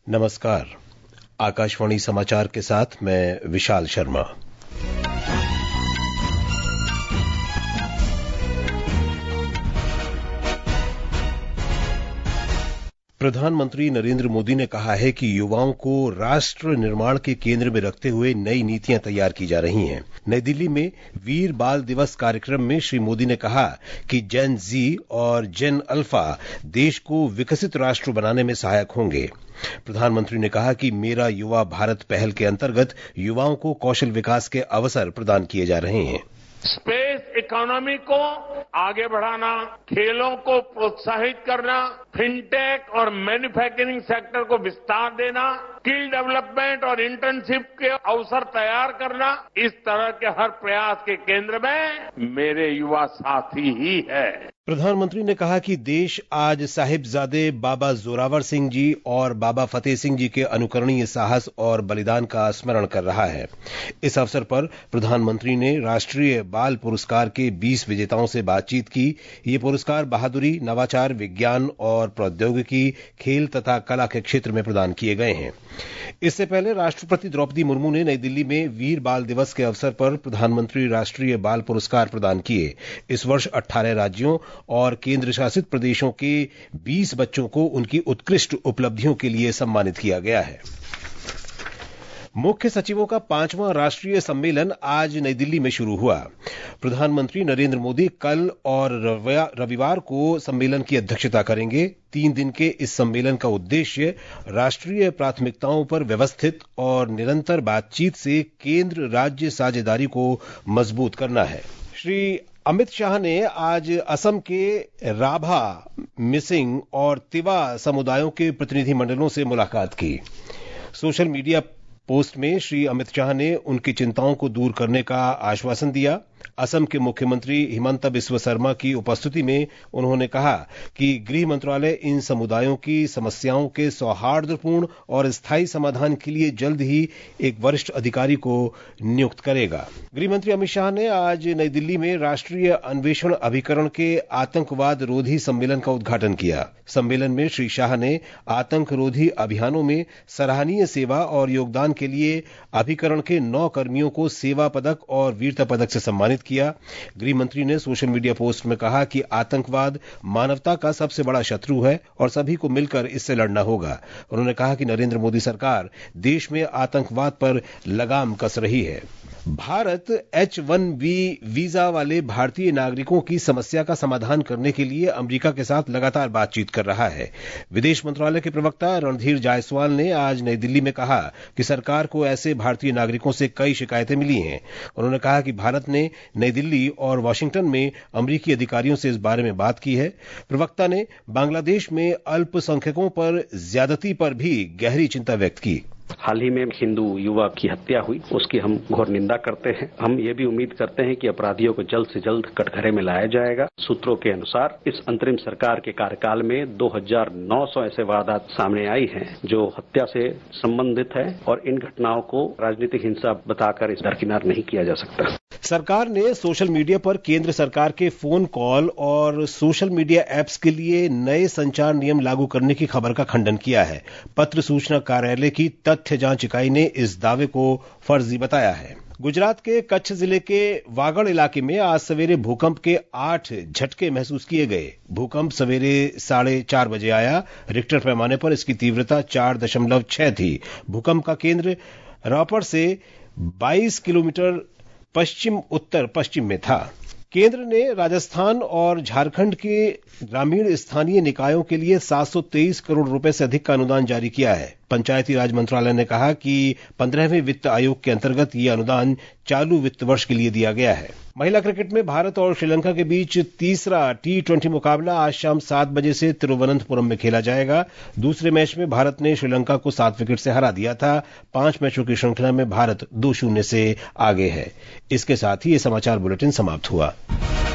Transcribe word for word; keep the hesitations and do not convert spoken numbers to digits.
नमस्कार। आकाशवाणी समाचार के साथ मैं विशाल शर्मा। प्रधानमंत्री नरेंद्र मोदी ने कहा है कि युवाओं को राष्ट्र निर्माण के केंद्र में रखते हुए नई नीतियां तैयार की जा रही हैं। नई दिल्ली में वीर बाल दिवस कार्यक्रम में श्री मोदी ने कहा कि जेन जी और जेन अल्फा देश को विकसित राष्ट्र बनाने में सहायक होंगे। प्रधानमंत्री ने कहा कि मेरा युवा भारत पहल के अंतर्गत युवाओं को कौशल विकास के अवसर प्रदान किए जा रहे हैं। स्पेस इकोनॉमी को आगे बढ़ाना, खेलों को प्रोत्साहित करना, फिनटेक और मैन्युफैक्चरिंग सेक्टर को विस्तार देना, स्किल डेवलपमेंट और इंटर्नशिप के अवसर तैयार करना, इस तरह के हर प्रयास के केंद्र में मेरे युवा साथी ही है। प्रधानमंत्री ने कहा कि देश आज साहिबजादे बाबा जोरावर सिंह जी और बाबा फतेह सिंह जी के अनुकरणीय साहस और बलिदान का स्मरण कर रहा है। इस अवसर पर प्रधानमंत्री ने राष्ट्रीय बाल पुरस्कार के बीस विजेताओं से बातचीत की। ये पुरस्कार बहादुरी, नवाचार, विज्ञान और प्रौद्योगिकी, खेल तथा कला के क्षेत्र में प्रदान किए गए हैं। इससे पहले राष्ट्रपति द्रौपदी मुर्मू ने नई दिल्ली में वीर बाल दिवस के अवसर पर प्रधानमंत्री राष्ट्रीय बाल पुरस्कार प्रदान किए। इस वर्ष अठारह राज्यों और केंद्र शासित प्रदेशों के बीस बच्चों को उनकी उत्कृष्ट उपलब्धियों के लिए सम्मानित किया गया है। मुख्य सचिवों का पांचवां राष्ट्रीय सम्मेलन आज नई दिल्ली में शुरू हुआ। प्रधानमंत्री नरेंद्र मोदी कल और रविवार को सम्मेलन की अध्यक्षता करेंगे। तीन दिन के इस सम्मेलन का उद्देश्य राष्ट्रीय प्राथमिकताओं पर व्यवस्थित और निरंतर बातचीत से केंद्र राज्य साझेदारी को मजबूत करना है। श्री अमित शाह ने आज असम के राभा, मिसिंग और तिवा समुदायों के प्रतिनिधि मंडलों से मुलाकात की। सोशल मीडिया पोस्ट में श्री अमित शाह ने उनकी चिंताओं को दूर करने का आश्वासन दिया। असम के मुख्यमंत्री हिमंत बिस्व शर्मा की उपस्थिति में उन्होंने कहा कि गृह मंत्रालय इन समुदायों की समस्याओं के सौहार्दपूर्ण और स्थायी समाधान के लिए जल्द ही एक वरिष्ठ अधिकारी को नियुक्त करेगा। गृह मंत्री अमित शाह ने आज नई दिल्ली में राष्ट्रीय अन्वेषण अभिकरण के आतंकवाद रोधी सम्मेलन का उद्घाटन किया। सम्मेलन में श्री शाह ने आतंक रोधी अभियानों में सराहनीय सेवा और योगदान के लिए अभिकरण के नौ कर्मियों को सेवा पदक और वीरता पदक से सम्मानित किया। गृह मंत्री ने सोशल मीडिया पोस्ट में कहा कि आतंकवाद मानवता का सबसे बड़ा शत्रु है और सभी को मिलकर इससे लड़ना होगा। उन्होंने कहा कि नरेंद्र मोदी सरकार देश में आतंकवाद पर लगाम कस रही है। Bharat H one B visa वाले भारतीय नागरिकों की समस्या का समाधान करने के लिए अमेरिका के साथ लगातार बातचीत कर रहा है। विदेश मंत्रालय के प्रवक्ता रणधीर जायसवाल ने आज नई दिल्ली में कहा कि सरकार को ऐसे भारतीय नागरिकों से कई शिकायतें मिली हैं। उन्होंने कहा कि भारत ने नई दिल्ली और वाशिंगटन में अमेरिकी अधिकारियों से इस बारे में बात की है। प्रवक्ता ने बांग्लादेश में अल्पसंख्यकों पर ज्यादती पर भी गहरी चिंता व्यक्त की। हाल ही में हिंदू युवा की हत्या हुई, उसकी हम घोर निंदा करते हैं। हम ये भी उम्मीद करते हैं कि अपराधियों को जल्द से जल्द कटघरे में लाया जाएगा। सूत्रों के अनुसार इस अंतरिम सरकार के कार्यकाल में दो हज़ार नौ सौ ऐसे वारदात सामने आई हैं जो हत्या से संबंधित है और इन घटनाओं को राजनीतिक हिंसा बताकर इस दरकिनार नहीं किया जा सकता। सरकार ने सोशल मीडिया पर केंद्र सरकार के फोन कॉल और सोशल मीडिया ऐप्स के लिए नए संचार नियम लागू करने की खबर का खंडन किया है। पत्र सूचना कार्यालय की तथ्य जांच इकाई ने इस दावे को फर्जी बताया है। गुजरात के कच्छ जिले के वागड़ इलाके में आज सवेरे भूकंप के आठ झटके महसूस किए गए। भूकंप सवेरे साढ़े चार बजे आया। रिक्टर पैमाने पर इसकी तीव्रता चार दशमलव छह थी। भूकंप का केंद्र रापड़ से बाईस किलोमीटर पश्चिम उत्तर पश्चिम में था। केंद्र ने राजस्थान और झारखंड के ग्रामीण स्थानीय निकायों के लिए सात सौ तेईस करोड़ रुपए से अधिक का अनुदान जारी किया है। पंचायती राज मंत्रालय ने कहा कि पंद्रहवें वित्त आयोग के अंतर्गत यह अनुदान चालू वित्त वर्ष के लिए दिया गया है। महिला क्रिकेट में भारत और श्रीलंका के बीच तीसरा टी ट्वेंटी मुकाबला आज शाम सात बजे से तिरुवनंतपुरम में खेला जाएगा। दूसरे मैच में भारत ने श्रीलंका को सात विकेट से हरा दिया था। पांच मैचों की श्रृंखला में भारत दो शून्य से आगे है। इसके साथ ही ये समाचार बुलेटिन समाप्त हुआ।